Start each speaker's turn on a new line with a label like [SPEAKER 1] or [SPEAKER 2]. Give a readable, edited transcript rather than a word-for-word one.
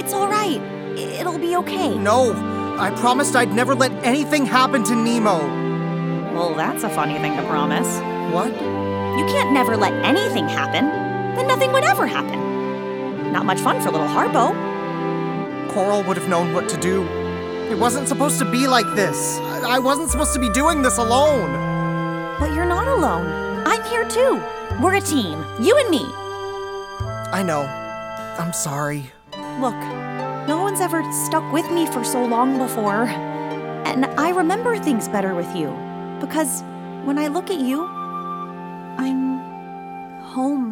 [SPEAKER 1] It's all right. It'll be okay.
[SPEAKER 2] No, I promised I'd never let anything happen to Nemo.
[SPEAKER 1] Well, that's a funny thing to promise.
[SPEAKER 2] What?
[SPEAKER 1] You can't never let anything happen. Then nothing would ever happen. Not much fun for little Harpo.
[SPEAKER 2] Coral would have known what to do. It wasn't supposed to be like this. I wasn't supposed to be doing this alone.
[SPEAKER 1] But you're not alone. I'm here too. We're a team. You and me.
[SPEAKER 2] I know. I'm sorry.
[SPEAKER 1] Look, no one's ever stuck with me for so long before. And I remember things better with you. Because when I look at you, I'm home.